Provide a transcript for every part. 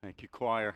Thank you, choir.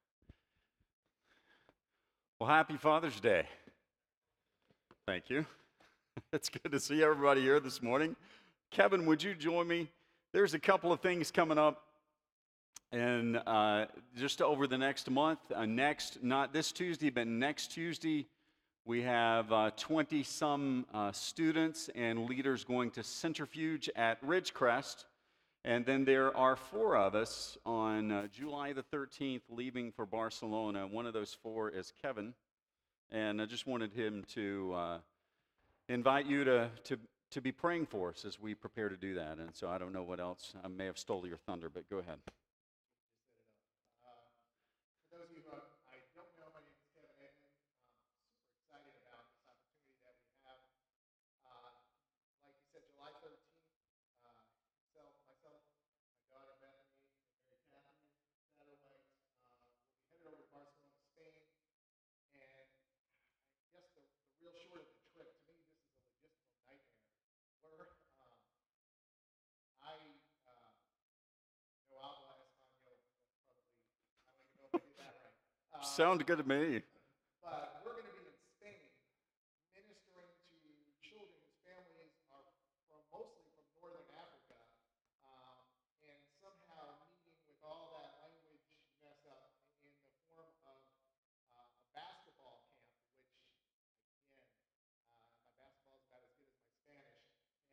Well, happy Father's Day. Thank you. It's good to see everybody here this morning. Kevin, would you join me? There's a couple of things coming up, and just over the next month. Not this Tuesday, but next Tuesday, we have 20 some students and leaders going to Centrifuge at Ridgecrest. And then there are four of us on July the 13th leaving for Barcelona. One of those four is Kevin. And I just wanted him to invite you to be praying for us as we prepare to do that. And so I don't know what else. I may have stole your thunder, but go ahead. For those of you who I don't know, my name is Kevin Edmond. I'm super excited about this opportunity that we have. Like you said, July 13th, myself, my daughter Bethany, and Mary Catherine Satterwhite will be headed over to Barcelona, Spain. And I guess the real short of the trip, to me, this is a logistical nightmare. We're, I no habla español, probably, I don't even know if I did that right. Sounds good to me. But we're going to be in Spain ministering to children whose families are mostly from northern Africa, and somehow meeting with all that language mess up in the form of a basketball camp, which, again, my basketball is about as good as my Spanish.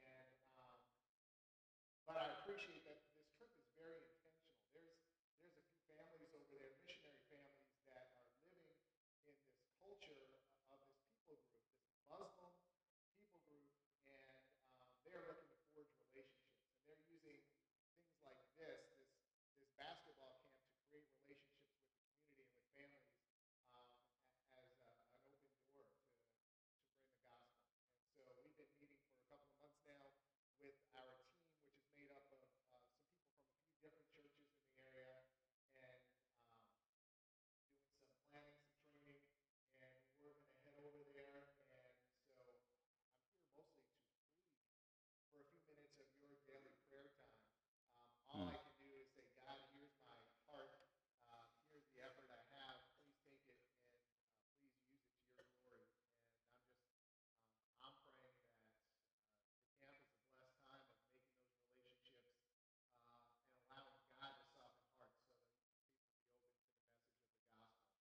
But I appreciate that this trip is very intentional. There's a few families over there, missionary families, that are living in this culture of this people group, this Muslim people group, and they're looking to forge relationships. And they're using things like this basketball camp to create relationships with the community and with families as an open door to bring the gospel. And so we've been meeting for a couple of months now with our team, which is made up of some people from a few different churches in the area, and doing some planning, some training, and we're going to head over there. And so I'm here mostly to plead for a few minutes of your daily prayer time. All I can do is say, God, here's my heart. Here's the effort I have. Please take it and please use it to your glory. And I'm praying that the camp is a blessed time of making those relationships and allowing God to soften hearts so that people will be open to the message of the gospel.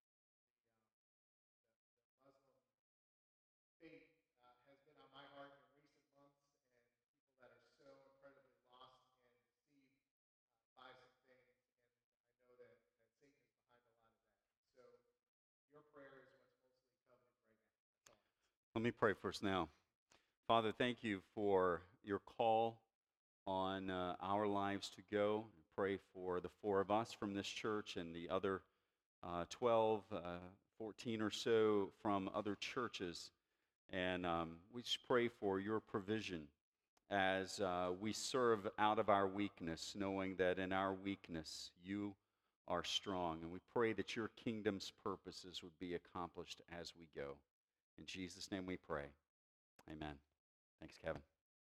The Muslim faith has been on my heart in recent months, and people that are so incredibly lost and deceived by some things, and I know that Satan is behind a lot of that. So your prayer is what's mostly coveted right now. That's all. Let me pray first now. Father, thank you for your call on our lives to go. Pray for the four of us from this church and the other 12, 14 or so from other churches. And we just pray for your provision as we serve out of our weakness, knowing that in our weakness you are strong. And we pray that your kingdom's purposes would be accomplished as we go. In Jesus' name we pray. Amen. Thanks, Kevin.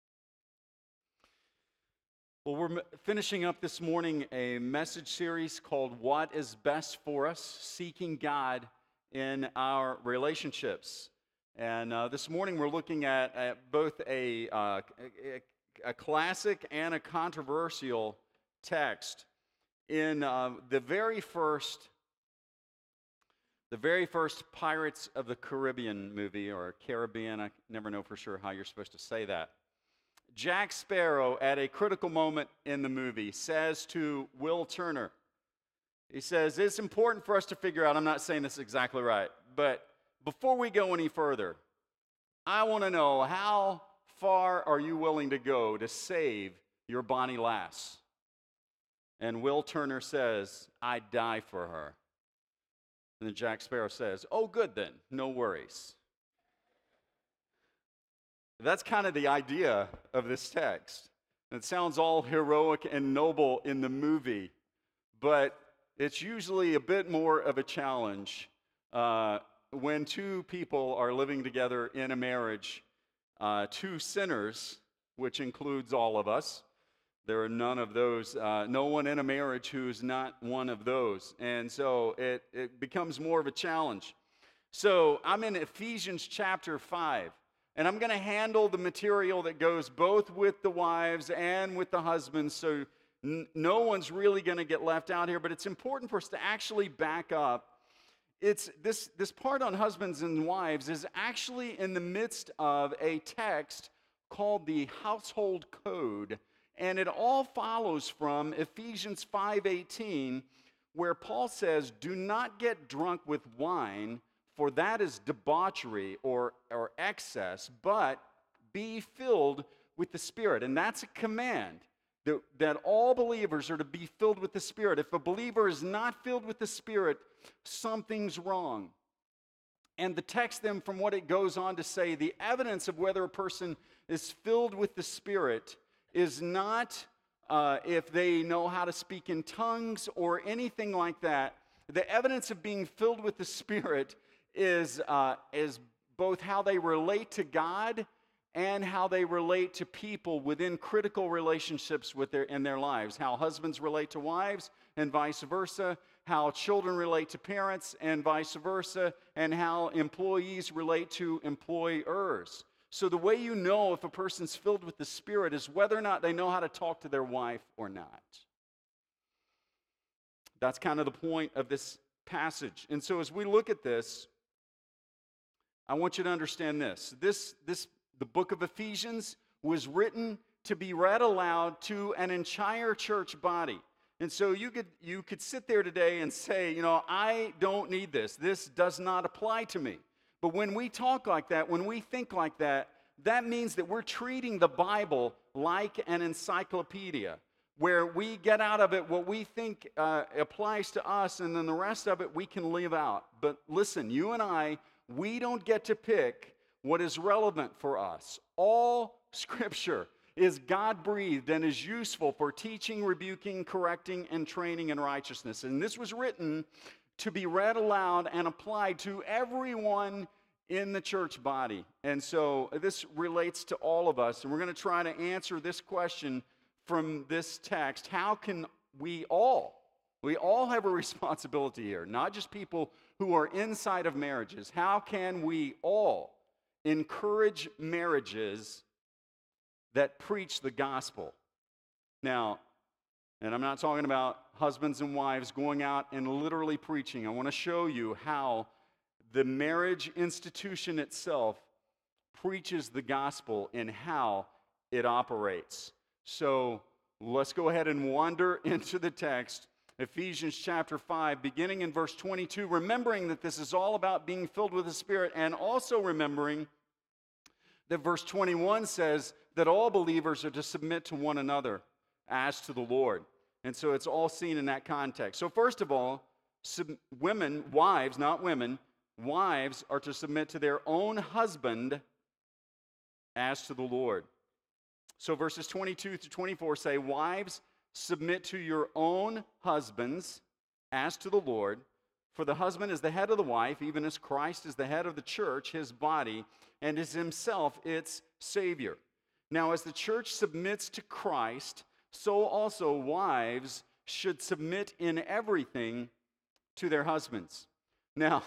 Well, we're finishing up this morning a message series called What is Best for Us? Seeking God in Our Relationships. And this morning we're looking at both a classic and a controversial text in the very first Pirates of the Caribbean movie, or Caribbean, I never know for sure how you're supposed to say that. Jack Sparrow, at a critical moment in the movie, says to Will Turner, he says, it's important for us to figure out, I'm not saying this exactly right, but before we go any further, I want to know, how far are you willing to go to save your Bonnie Lass? And Will Turner says, I'd die for her. And then Jack Sparrow says, oh, good then, no worries. That's kind of the idea of this text. It sounds all heroic and noble in the movie, but it's usually a bit more of a challenge when two people are living together in a marriage, two sinners, which includes all of us, There are none of those, no one in a marriage who's not one of those. And so it becomes more of a challenge. So I'm in Ephesians chapter 5, and I'm going to handle the material that goes both with the wives and with the husbands, so no one's really going to get left out here, but it's important for us to actually back up. It's this part on husbands and wives is actually in the midst of a text called the Household Code, and it all follows from Ephesians 5:18, where Paul says, "Do not get drunk with wine, for that is debauchery or excess, but be filled with the Spirit." And that's a command that all believers are to be filled with the Spirit. If a believer is not filled with the Spirit, something's wrong. And the text then, from what it goes on to say, the evidence of whether a person is filled with the Spirit is not if they know how to speak in tongues or anything like that. The evidence of being filled with the Spirit is both how they relate to God and how they relate to people within critical relationships in their lives. How husbands relate to wives and vice versa, how children relate to parents and vice versa, and how employees relate to employers. So the way you know if a person's filled with the Spirit is whether or not they know how to talk to their wife or not. That's kind of the point of this passage. And so as we look at this, I want you to understand this. The book of Ephesians was written to be read aloud to an entire church body. And so you could sit there today and say, I don't need this. This does not apply to me. But when we talk like that, when we think like that, that means that we're treating the Bible like an encyclopedia, where we get out of it what we think applies to us, and then the rest of it we can leave out. But listen, you and I, we don't get to pick what is relevant for us. All Scripture is God-breathed and is useful for teaching, rebuking, correcting, and training in righteousness. And this was written to be read aloud and applied to everyone in the church body. And so this relates to all of us. And we're going to try to answer this question from this text. How can we all have a responsibility here, not just people who are inside of marriages. How can we all encourage marriages that preach the gospel? Now, and I'm not talking about husbands and wives going out and literally preaching. I want to show you how the marriage institution itself preaches the gospel and how it operates. So let's go ahead and wander into the text. Ephesians chapter 5, beginning in verse 22, remembering that this is all about being filled with the Spirit, and also remembering that verse 21 says that all believers are to submit to one another as to the Lord. And so it's all seen in that context. So first of all, women, wives, not women, wives are to submit to their own husband as to the Lord. So verses 22 to 24 say, "Wives, submit to your own husbands as to the Lord, for the husband is the head of the wife, even as Christ is the head of the church, his body, and is himself its Savior. Now, as the church submits to Christ, so also wives should submit in everything to their husbands." Now,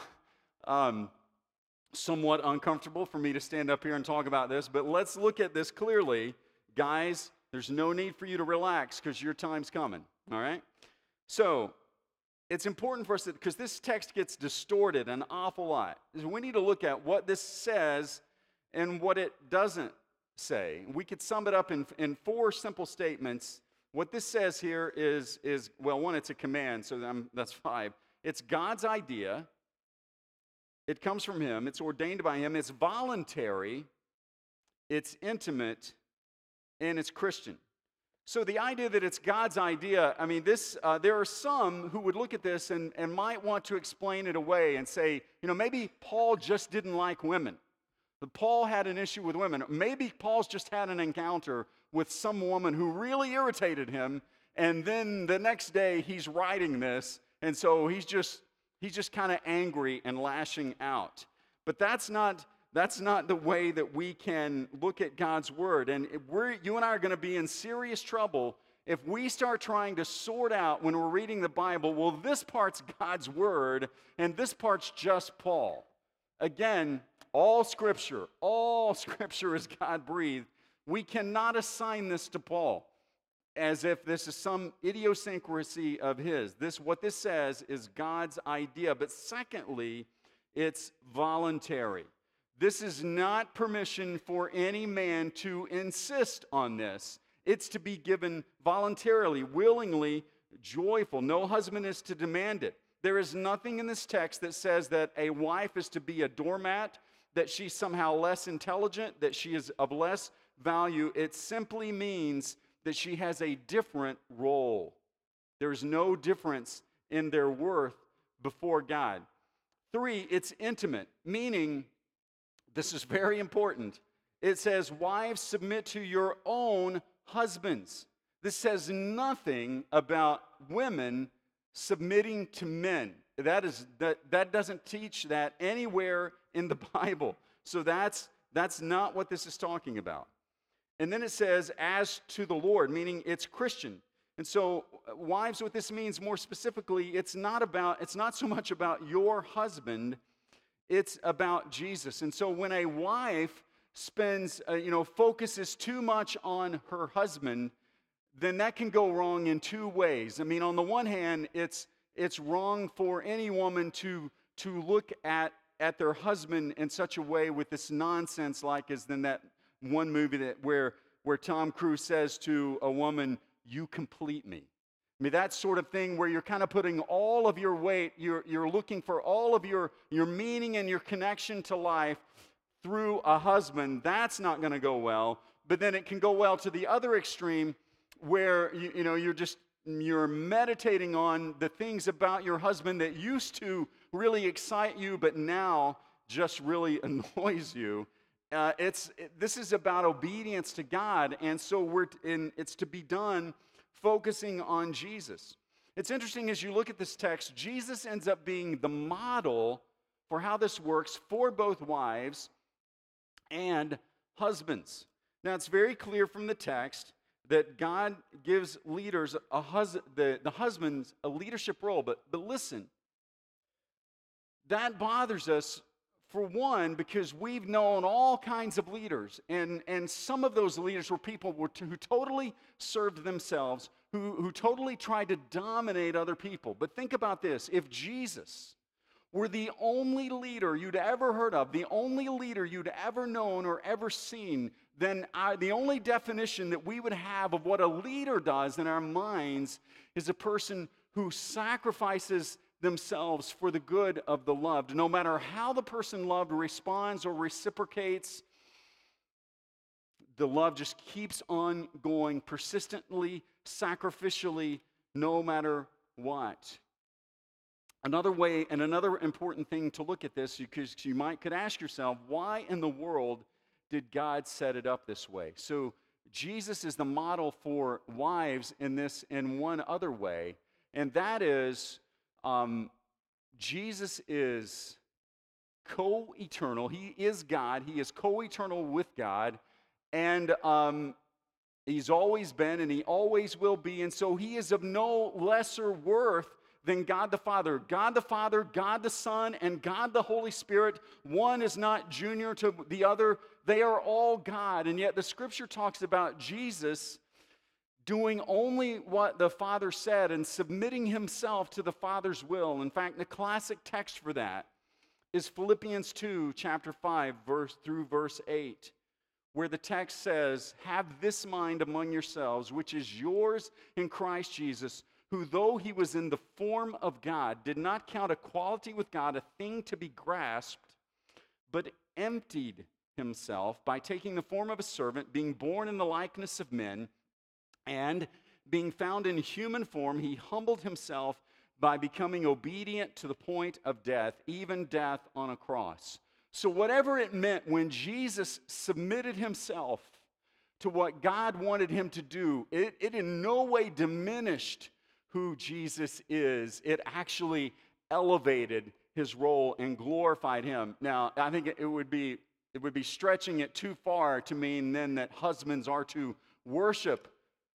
somewhat uncomfortable for me to stand up here and talk about this, but let's look at this clearly. Guys, there's no need for you to relax because your time's coming, all right? So, it's important for us because this text gets distorted an awful lot. We need to look at what this says and what it doesn't say. We could sum it up in four simple statements. What this says here is well, one, it's a command, so that's five. It's God's idea. It comes from Him. It's ordained by Him. It's voluntary. It's intimate. And it's Christian. So the idea that it's God's idea, I mean, there are some who would look at this and might want to explain it away and say, maybe Paul just didn't like women. But Paul had an issue with women. Maybe Paul's just had an encounter with some woman who really irritated him, and then the next day he's writing this, and so he's just kind of angry and lashing out. But that's not the way that we can look at God's word. And you and I are going to be in serious trouble if we start trying to sort out when we're reading the Bible, well, this part's God's word and this part's just Paul. Again, all scripture is God-breathed. We cannot assign this to Paul as if this is some idiosyncrasy of his. What this says is God's idea. But secondly, it's voluntary. This is not permission for any man to insist on this. It's to be given voluntarily, willingly, joyful. No husband is to demand it. There is nothing in this text that says that a wife is to be a doormat, that she's somehow less intelligent, that she is of less value. It simply means that she has a different role. There's no difference in their worth before God. 3, it's intimate, meaning, this is very important. It says, wives, submit to your own husbands. This says nothing about women submitting to men. That doesn't teach that anywhere in the Bible. So that's not what this is talking about. And then it says, as to the Lord, meaning it's Christian. And so, wives, what this means more specifically, it's not so much about your husband, it's about Jesus. And so when a wife focuses too much on her husband, then that can go wrong in 2 ways. I mean, on the one hand, it's wrong for any woman to look at their husband in such a way with this nonsense, like as in that one movie where Tom Cruise says to a woman, "You complete me." I mean, that sort of thing where you're kind of putting all of your weight, you're looking for all of your meaning and your connection to life through a husband. That's not going to go well. But then it can go well to the other extreme where you're meditating on the things about your husband that used to really excite you, but now just really annoys you. This is about obedience to God, and so it's to be done focusing on Jesus. It's interesting as you look at this text, Jesus ends up being the model for how this works for both wives and husbands. Now, it's very clear from the text that God gives leaders the husbands a leadership role, but listen, that bothers us. For one, because we've known all kinds of leaders, and some of those leaders were people who totally served themselves, who totally tried to dominate other people. But think about this. If Jesus were the only leader you'd ever heard of, the only leader you'd ever known or ever seen, then the only definition that we would have of what a leader does in our minds is a person who sacrifices themselves for the good of the loved. No matter how the person loved responds or reciprocates, the love just keeps on going persistently, sacrificially, no matter what. Another way and another important thing to look at this, because you could ask yourself, why in the world did God set it up this way? So Jesus is the model for wives in this in one other way, and that is Jesus is co-eternal. He is God. He is co-eternal with God, and he's always been and he always will be, and so he is of no lesser worth than God the Father. God the Father, God the Son, and God the Holy Spirit. One is not junior to the other. They are all God, and yet the Scripture talks about Jesus doing only what the Father said and submitting himself to the Father's will. In fact, the classic text for that is Philippians 2, chapter 5, through verse 8, where the text says, "Have this mind among yourselves, which is yours in Christ Jesus, who though he was in the form of God, did not count equality with God a thing to be grasped, but emptied himself by taking the form of a servant, being born in the likeness of men, and being found in human form, he humbled himself by becoming obedient to the point of death, even death on a cross." So whatever it meant when Jesus submitted himself to what God wanted him to do, it in no way diminished who Jesus is. It actually elevated his role and glorified him. Now, I think it would be stretching it too far to mean then that husbands are to worship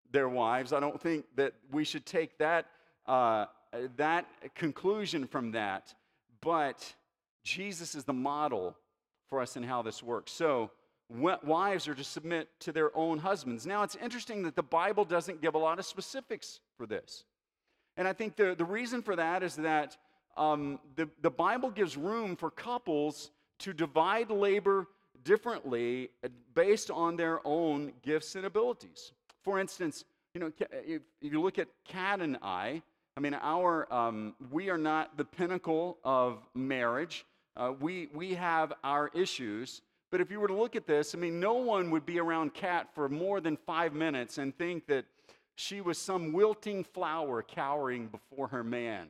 their wives. I don't think that we should take that conclusion from that. But Jesus is the model for us in how this works. So wives are to submit to their own husbands. Now, it's interesting that the Bible doesn't give a lot of specifics for this. And I think the reason for that is that the Bible gives room for couples to divide labor differently based on their own gifts and abilities. For instance, if you look at Kat and I mean, we are not the pinnacle of marriage. We have our issues. But if you were to look at this, I mean, no one would be around Kat for more than 5 minutes and think that she was some wilting flower cowering before her man.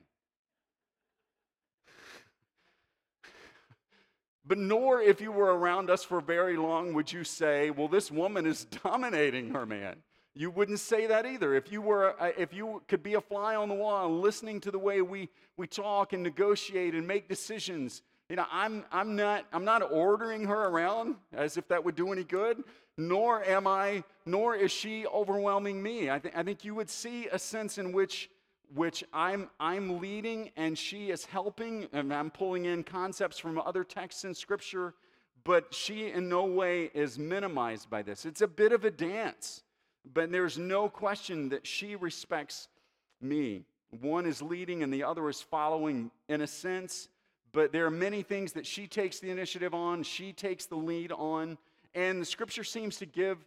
But nor, if you were around us for very long, would you say, well, this woman is dominating her man. You wouldn't say that either. If you could be a fly on the wall listening to the way we talk and negotiate and make decisions, I'm not ordering her around as if that would do any good, nor is she overwhelming me. I think you would see a sense in which I'm leading and she is helping, and I'm pulling in concepts from other texts in Scripture, but she in no way is minimized by this. It's a bit of a dance, but there's no question that she respects me. One is leading and the other is following in a sense, but there are many things that she takes the initiative on, she takes the lead on, and the Scripture seems to give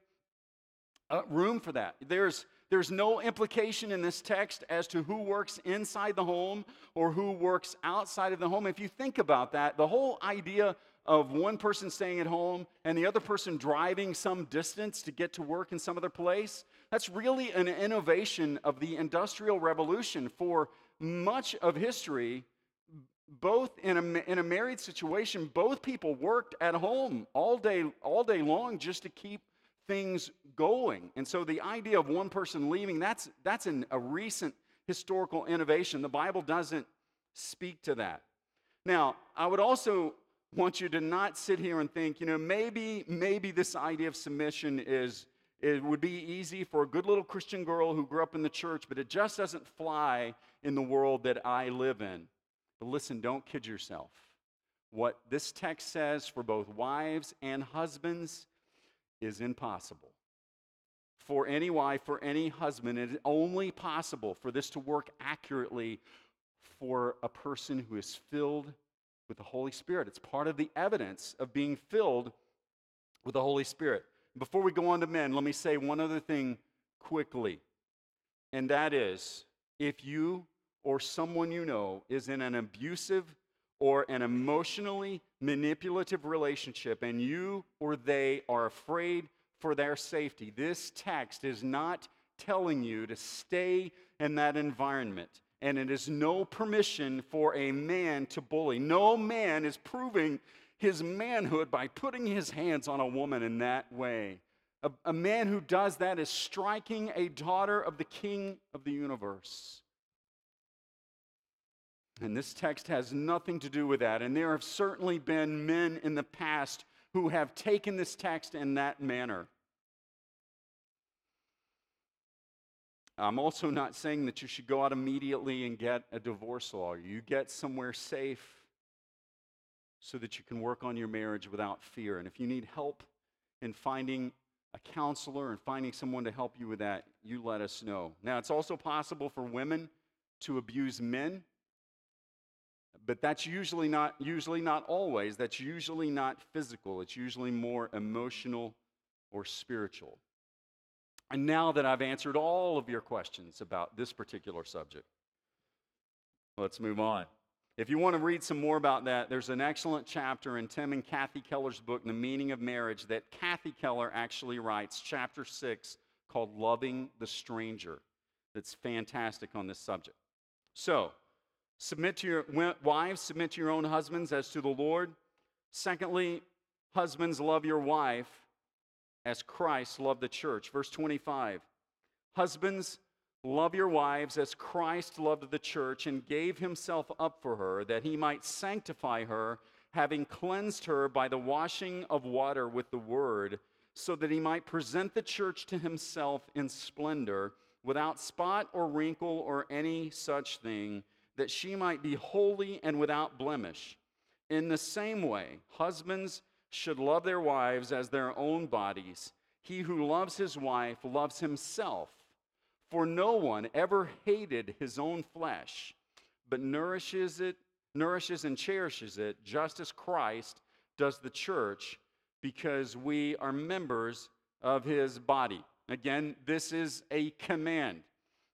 room for that. There's no implication in this text as to who works inside the home or who works outside of the home. If you think about that, the whole idea of one person staying at home and the other person driving some distance to get to work in some other place, that's really an innovation of the Industrial Revolution. For much of history, both in a married situation, both people worked at home all day long just to keep things going. And so the idea of one person leaving, that's a recent historical innovation. The Bible doesn't speak to that. Now, I would also want you to not sit here and think, maybe this idea of submission it would be easy for a good little Christian girl who grew up in the church, but it just doesn't fly in the world that I live in. But listen, don't kid yourself. What this text says for both wives and husbands is impossible. For any wife, for any husband, it is only possible for this to work accurately for a person who is filled with the Holy Spirit. It's part of the evidence of being filled with the Holy Spirit. Before we go on to men, let me say one other thing quickly, and that is, if you or someone you know is in an abusive or an emotionally manipulative relationship and you or they are afraid for their safety, this text is not telling you to stay in that environment. And it is no permission for a man to bully. No man is proving his manhood by putting his hands on a woman in that way. A man who does that is striking a daughter of the King of the universe. And this text has nothing to do with that. And there have certainly been men in the past who have taken this text in that manner. I'm also not saying that you should go out immediately and get a divorce lawyer. You get somewhere safe so that you can work on your marriage without fear. And if you need help in finding a counselor and finding someone to help you with that, you let us know. Now, it's also possible for women to abuse men, but that's usually not always. That's usually not physical. It's usually more emotional or spiritual. And now that I've answered all of your questions about this particular subject, let's move on. If you want to read some more about that, there's an excellent chapter in Tim and Kathy Keller's book, The Meaning of Marriage, that Kathy Keller actually writes, chapter 6, called Loving the Stranger. That's fantastic on this subject. So, submit to your wives, submit to your own husbands as to the Lord. Secondly, husbands, love your wife as Christ loved the church. Verse 25, husbands, love your wives as Christ loved the church and gave himself up for her, that he might sanctify her, having cleansed her by the washing of water with the word, so that he might present the church to himself in splendor, without spot or wrinkle or any such thing, that she might be holy and without blemish. In the same way, husbands should love their wives as their own bodies. He who loves his wife loves himself. For no one ever hated his own flesh, but nourishes and cherishes it, just as Christ does the church, because we are members of his body. Again, this is a command,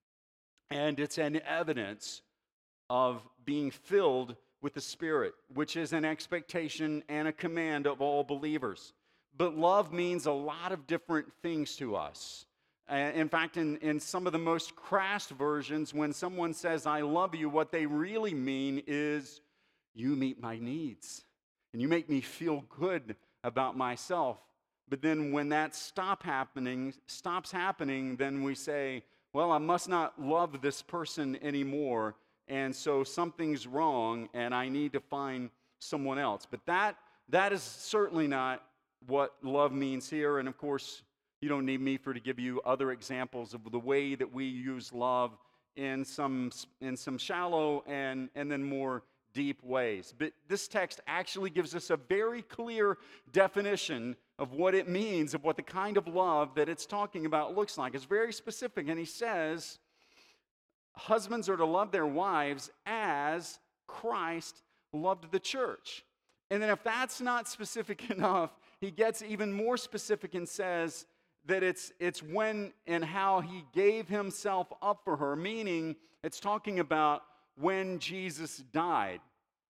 and it's an evidence of being filled with the Spirit, which is an expectation and a command of all believers. But love means a lot of different things to us. In fact, in some of the most crass versions, when someone says, I love you, what they really mean is, you meet my needs, and you make me feel good about myself. But then when that stops happening, then we say, well, I must not love this person anymore, and so something's wrong, and I need to find someone else. But that is certainly not what love means here. And of course, you don't need me to give you other examples of the way that we use love in some shallow and then more deep ways. But this text actually gives us a very clear definition of what it means, of what the kind of love that it's talking about looks like. It's very specific, and he says, husbands are to love their wives as Christ loved the church. And then if that's not specific enough, he gets even more specific and says that it's when and how he gave himself up for her, meaning it's talking about when Jesus died.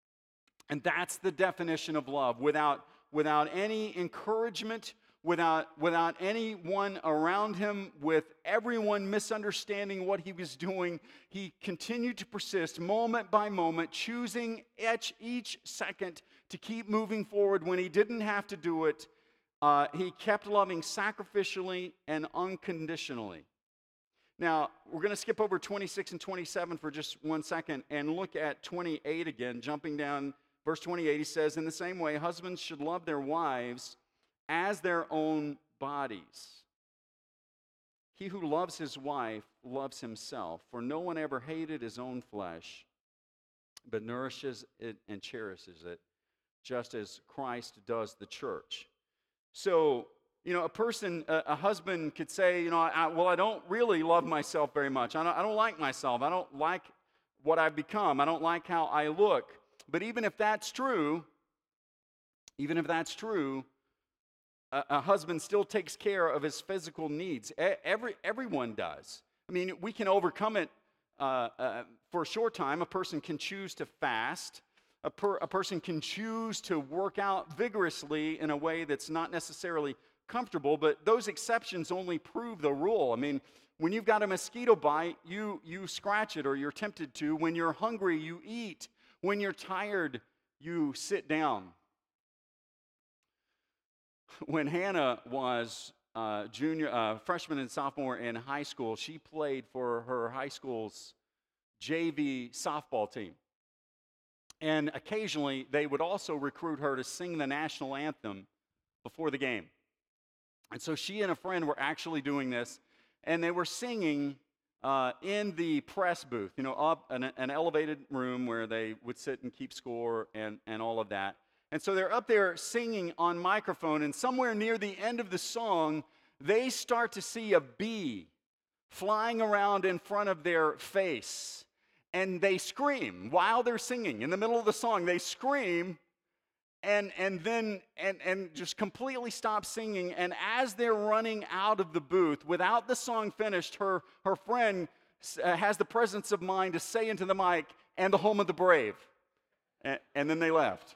And that's the definition of love. Without any encouragement, without anyone around him, with everyone misunderstanding what he was doing, he continued to persist moment by moment, choosing each second to keep moving forward when he didn't have to do it. He kept loving sacrificially and unconditionally. Now, we're going to skip over 26 and 27 for just 1 second and look at 28 again. Jumping down, verse 28, he says, in the same way, husbands should love their wives as their own bodies. He who loves his wife loves himself, for no one ever hated his own flesh, but nourishes it and cherishes it, just as Christ does the church. So, a husband could say, I don't really love myself very much. I don't like myself. I don't like what I've become. I don't like how I look. But even if that's true, a husband still takes care of his physical needs. Everyone does. I mean, we can overcome it for a short time. A person can choose to fast. A person can choose to work out vigorously in a way that's not necessarily comfortable, but those exceptions only prove the rule. I mean, when you've got a mosquito bite, you scratch it, or you're tempted to. When you're hungry, you eat. When you're tired, you sit down. When Hannah was freshman and sophomore in high school, she played for her high school's JV softball team. And occasionally, they would also recruit her to sing the national anthem before the game. And so she and a friend were actually doing this, and they were singing in the press booth, up in an elevated room where they would sit and keep score and all of that. And so they're up there singing on microphone, and somewhere near the end of the song, they start to see a bee flying around in front of their face. And they scream while they're singing. In the middle of the song, they scream and then just completely stop singing. And as they're running out of the booth, without the song finished, her friend has the presence of mind to say into the mic, "And the home of the brave." And then they left.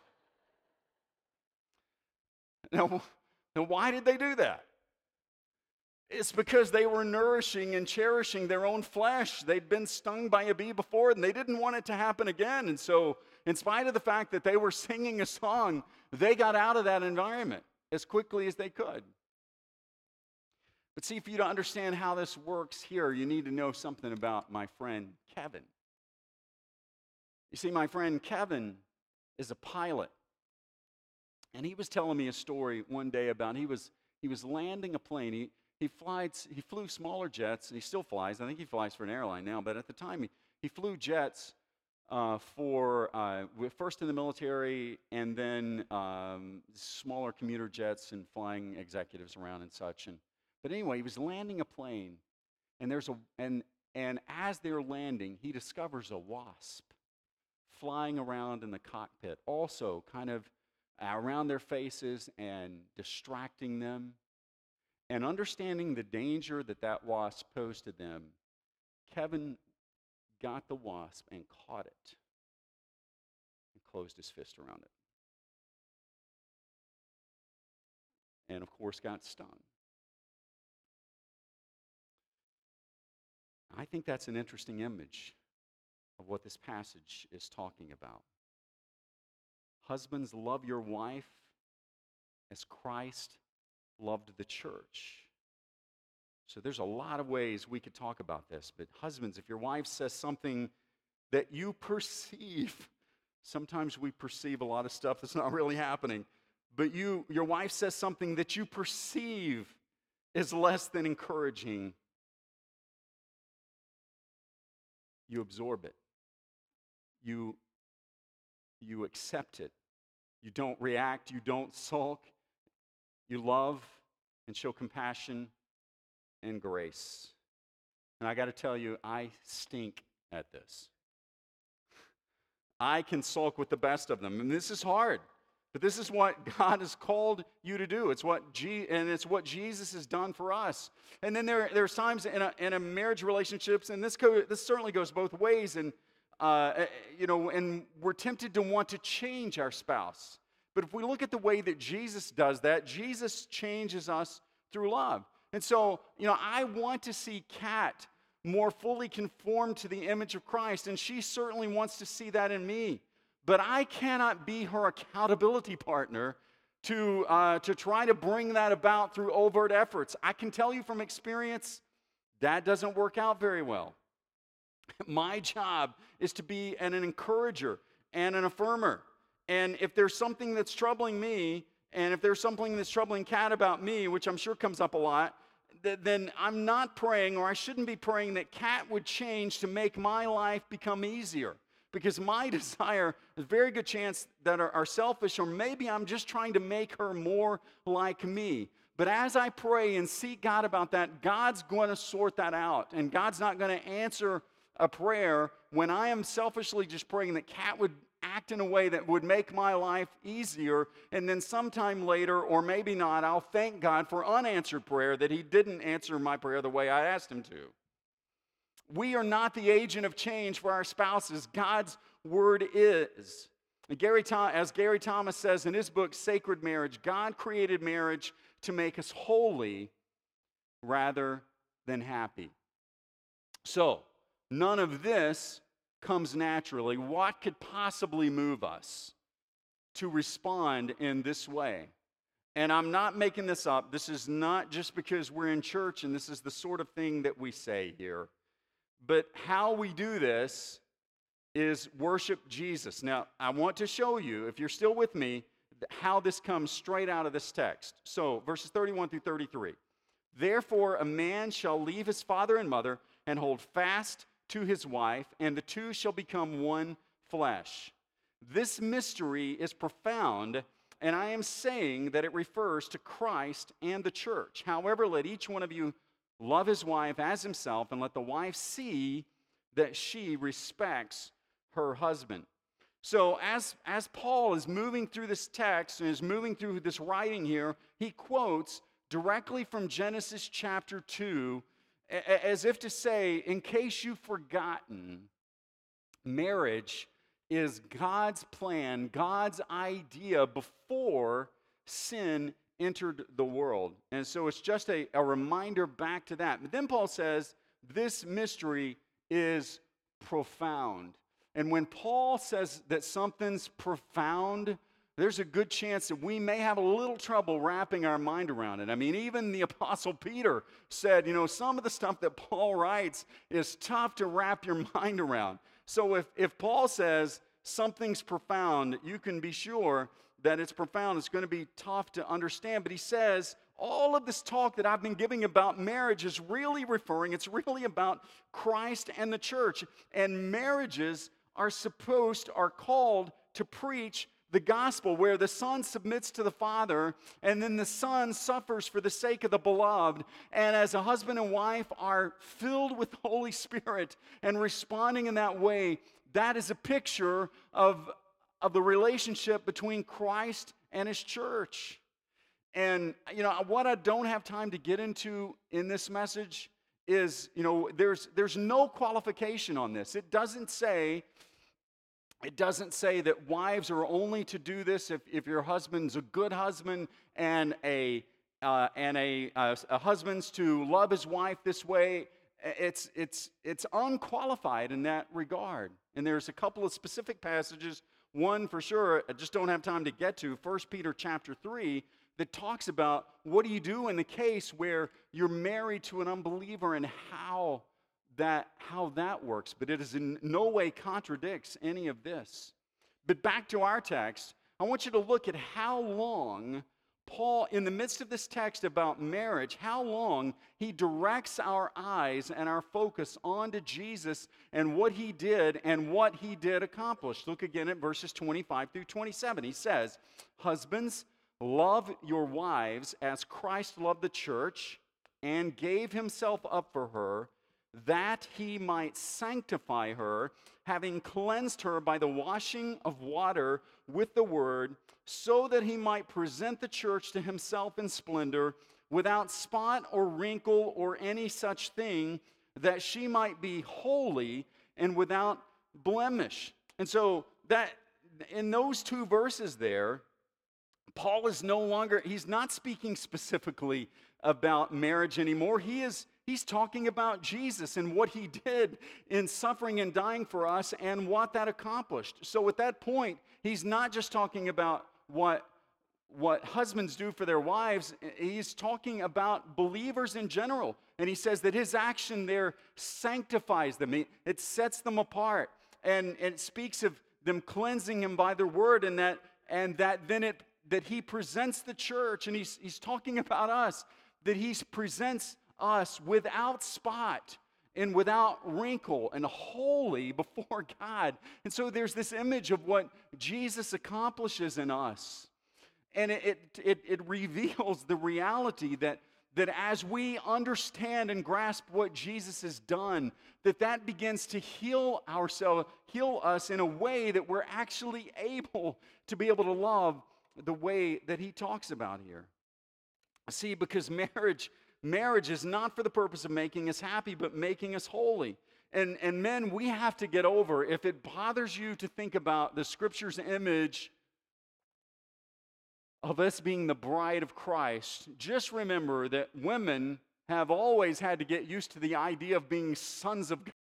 Now, why did they do that? It's because they were nourishing and cherishing their own flesh. They'd been stung by a bee before, and they didn't want it to happen again. And so, in spite of the fact that they were singing a song, they got out of that environment as quickly as they could. But see, for you to understand how this works here, you need to know something about my friend Kevin. You see, my friend Kevin is a pilot. And he was telling me a story one day about he was he was landing a plane. He flew smaller jets, and he still flies. I think he flies for an airline now, but at the time he flew jets first in the military, and then smaller commuter jets and flying executives around and such. But anyway, he was landing a plane, and and as they're landing, he discovers a wasp flying around in the cockpit, also kind of around their faces and distracting them. And understanding the danger that wasp posed to them, Kevin got the wasp and caught it and closed his fist around it. And of course got stung. I think that's an interesting image of what this passage is talking about. Husbands, love your wife as Christ loved the church. So there's a lot of ways we could talk about this, but husbands, if your wife says something that you perceive, sometimes we perceive a lot of stuff that's not really happening, but your wife says something that you perceive is less than encouraging, you absorb it. You accept it. You don't react. You don't sulk. You love and show compassion and grace. And I got to tell you, I stink at this. I can sulk with the best of them, and this is hard. But this is what God has called you to do. It's what Jesus has done for us. And then there's times in a marriage relationships, and this certainly goes both ways. And and we're tempted to want to change our spouse. But if we look at the way that Jesus does that, Jesus changes us through love. And so, I want to see Kat more fully conformed to the image of Christ, and she certainly wants to see that in me. But I cannot be her accountability partner to try to bring that about through overt efforts. I can tell you from experience, that doesn't work out very well. My job is to be an encourager and an affirmer. And if there's something that's troubling me, and if there's something that's troubling Kat about me, which I'm sure comes up a lot, then I'm not praying, or I shouldn't be praying, that Kat would change to make my life become easier. Because my desire, there's a very good chance that are selfish, or maybe I'm just trying to make her more like me. But as I pray and seek God about that, God's going to sort that out. And God's not going to answer a prayer when I am selfishly just praying that Kat would act in a way that would make my life easier, and then sometime later, or maybe not, I'll thank God for unanswered prayer, that He didn't answer my prayer the way I asked Him to. We are not the agent of change for our spouses. God's Word is. As Gary Thomas says in his book, Sacred Marriage, God created marriage to make us holy rather than happy. So, none of this comes naturally. What could possibly move us to respond in this way? And I'm not making this up. This is not just because we're in church and this is the sort of thing that we say here. But how we do this is worship Jesus. Now, I want to show you, if you're still with me, how this comes straight out of this text. So, verses 31 through 33. Therefore, a man shall leave his father and mother and hold fast to his wife, and the two shall become one flesh. This mystery is profound, and I am saying that it refers to Christ and the church. However, let each one of you love his wife as himself, and let the wife see that she respects her husband. So as Paul is moving through this text and is moving through this writing here, he quotes directly from Genesis chapter 2, as if to say, in case you've forgotten, marriage is God's plan, God's idea before sin entered the world. And so it's just a reminder back to that. But then Paul says, this mystery is profound. And when Paul says that something's profound, there's a good chance that we may have a little trouble wrapping our mind around it. I mean, even the Apostle Peter said, some of the stuff that Paul writes is tough to wrap your mind around. So if Paul says something's profound, you can be sure that it's profound. It's going to be tough to understand. But he says all of this talk that I've been giving about marriage is really it's really about Christ and the church. And marriages are called to preach the gospel, where the Son submits to the Father, and then the Son suffers for the sake of the beloved. And as a husband and wife are filled with the Holy Spirit and responding in that way, that is a picture of the relationship between Christ and his church. And, what I don't have time to get into in this message is, there's no qualification on this. It doesn't say that wives are only to do this if your husband's a good husband, and a husband's to love his wife this way. It's unqualified in that regard. And there's a couple of specific passages. One for sure, I just don't have time to get to, 1 Peter chapter 3, that talks about what do you do in the case where you're married to an unbeliever and how that works. But it is in no way contradicts any of this. But back to our text, I want you to look at how long Paul, in the midst of this text about marriage, how long he directs our eyes and our focus onto Jesus and what he did accomplish. Look again at verses 25 through 27. He says, "Husbands, love your wives as Christ loved the church and gave himself up for her, that he might sanctify her, having cleansed her by the washing of water with the word, so that he might present the church to himself in splendor, without spot or wrinkle or any such thing, that she might be holy and without blemish." And so that in those two verses there, Paul is he's not speaking specifically about marriage anymore. He's talking about Jesus and what he did in suffering and dying for us and what that accomplished. So at that point, he's not just talking about what husbands do for their wives. He's talking about believers in general. And he says that his action there sanctifies them. It sets them apart. And it speaks of them cleansing him by their word, and that he presents the church, and he's talking about us, that he presents us without spot and without wrinkle and holy before God. And so there's this image of what Jesus accomplishes in us. And it reveals the reality that as we understand and grasp what Jesus has done, that begins to heal us in a way that we're actually able to love the way that he talks about here. See, because marriage is not for the purpose of making us happy, but making us holy. And men, we have to get over, if it bothers you to think about the Scripture's image of us being the bride of Christ, just remember that women have always had to get used to the idea of being sons of God.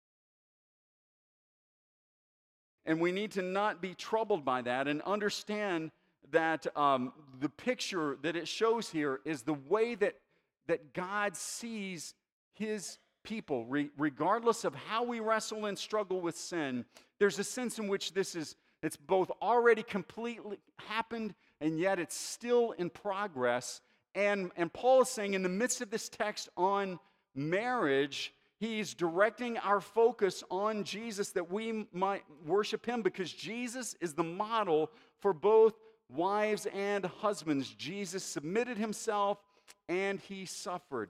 And we need to not be troubled by that and understand that the picture that it shows here is the way that God sees his people, regardless of how we wrestle and struggle with sin. There's a sense in which it's both already completely happened, and yet it's still in progress. And Paul is saying in the midst of this text on marriage, he's directing our focus on Jesus, that we might worship him, because Jesus is the model for both wives and husbands. Jesus submitted himself and he suffered.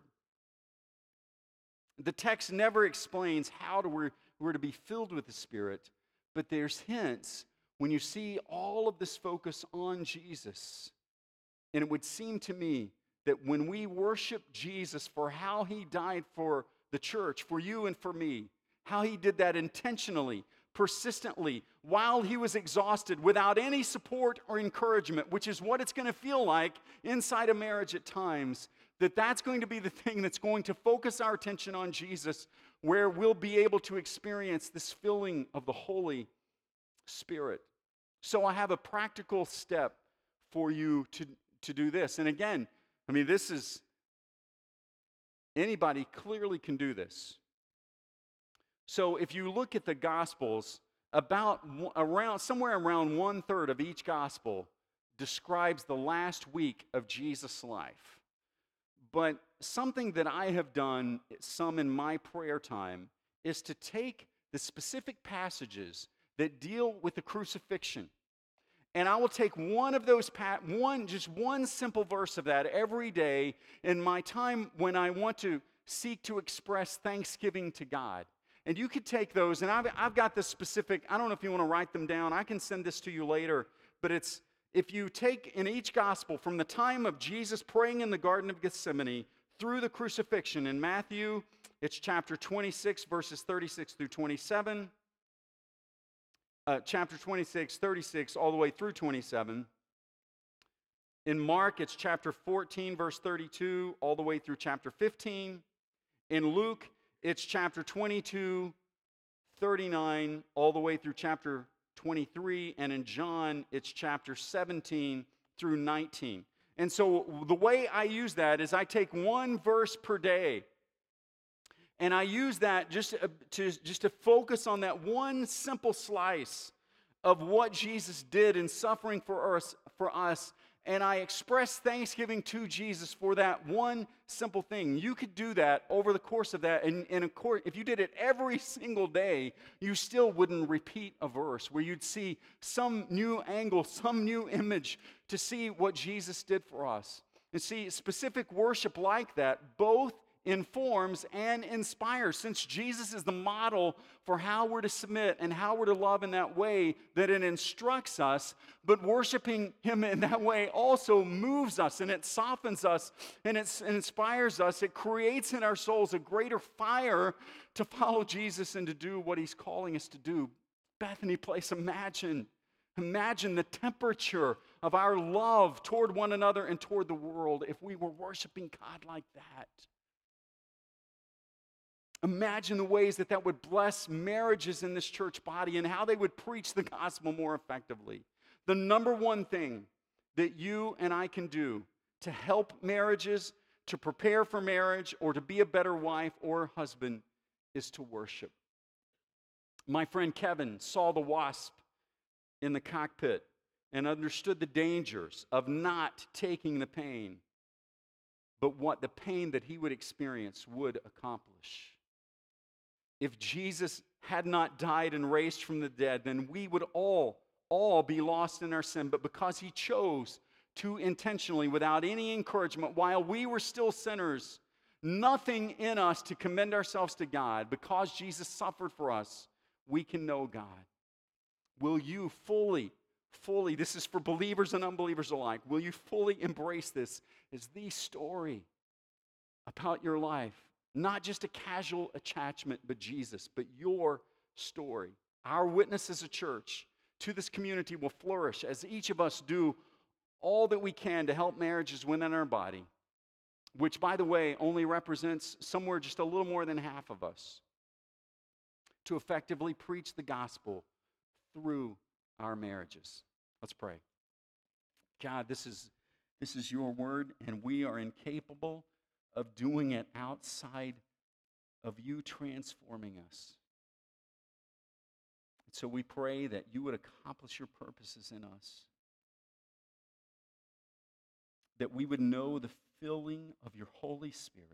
The text never explains how we're to be filled with the Spirit, but there's hints when you see all of this focus on Jesus. And it would seem to me that when we worship Jesus for how he died for the church, for you and for me, how he did that intentionally, persistently, while he was exhausted, without any support or encouragement, which is what it's going to feel like inside a marriage at times, that's going to be the thing that's going to focus our attention on Jesus, where we'll be able to experience this filling of the Holy Spirit. So I have a practical step for you to do this. And again, anybody clearly can do this. So if you look at the Gospels, somewhere around 1/3 of each Gospel describes the last week of Jesus' life. But something that I have done some in my prayer time is to take the specific passages that deal with the crucifixion. And I will take one of those, just one simple verse of that every day in my time when I want to seek to express thanksgiving to God. And you could take those, and I've got the specific, I don't know if you want to write them down. I can send this to you later. But it's, if you take in each gospel from the time of Jesus praying in the Garden of Gethsemane through the crucifixion, in Matthew, it's chapter 26, verses 36 through 27. Chapter 26, 36, all the way through 27. In Mark, it's chapter 14, verse 32, all the way through chapter 15. In Luke, it's chapter 22, 39, all the way through chapter 23. And in John, it's chapter 17 through 19. And so the way I use that is I take one verse per day, and I use that just to focus on that one simple slice of what Jesus did in suffering for us, and I express thanksgiving to Jesus for that one simple thing. You could do that over the course of that, and of course, if you did it every single day, you still wouldn't repeat a verse where you'd see some new angle, some new image to see what Jesus did for us. And see, specific worship like that both informs and inspires. Since Jesus is the model for how we're to submit and how we're to love in that way, that it instructs us, but worshiping Him in that way also moves us, and it softens us, and it inspires us. It creates in our souls a greater fire to follow Jesus and to do what He's calling us to do. Bethany Place, imagine the temperature of our love toward one another and toward the world if we were worshiping God like that. Imagine the ways that would bless marriages in this church body and how they would preach the gospel more effectively. The number one thing that you and I can do to help marriages, to prepare for marriage, or to be a better wife or husband is to worship. My friend Kevin saw the wasp in the cockpit and understood the dangers of not taking the pain, but what the pain that he would experience would accomplish. If Jesus had not died and raised from the dead, then we would all be lost in our sin. But because He chose to intentionally, without any encouragement, while we were still sinners, nothing in us to commend ourselves to God, because Jesus suffered for us, we can know God. Will you fully, this is for believers and unbelievers alike, will you fully embrace this as the story about your life? Not just a casual attachment, but Jesus, but your story. Our witness as a church to this community will flourish as each of us do all that we can to help marriages within our body, which, by the way, only represents somewhere just a little more than half of us, to effectively preach the gospel through our marriages. Let's pray. God, this is your word, and we are incapable of doing it outside of you transforming us. And so we pray that you would accomplish your purposes in us, that we would know the filling of your Holy Spirit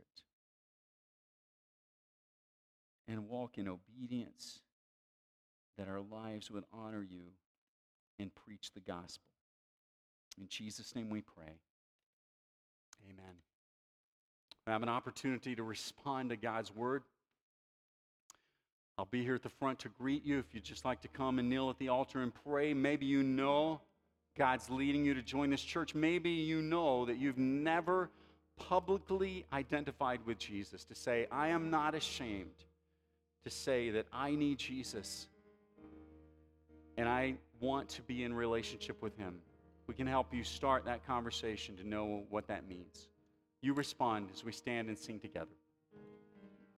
and walk in obedience, that our lives would honor you and preach the gospel. In Jesus' name we pray. Amen. I have an opportunity to respond to God's word. I'll be here at the front to greet you if you'd just like to come and kneel at the altar and pray. Maybe you know God's leading you to join this church. Maybe you know that you've never publicly identified with Jesus, to say, I am not ashamed to say that I need Jesus and I want to be in relationship with Him. We can help you start that conversation to know what that means. You respond as we stand and sing together.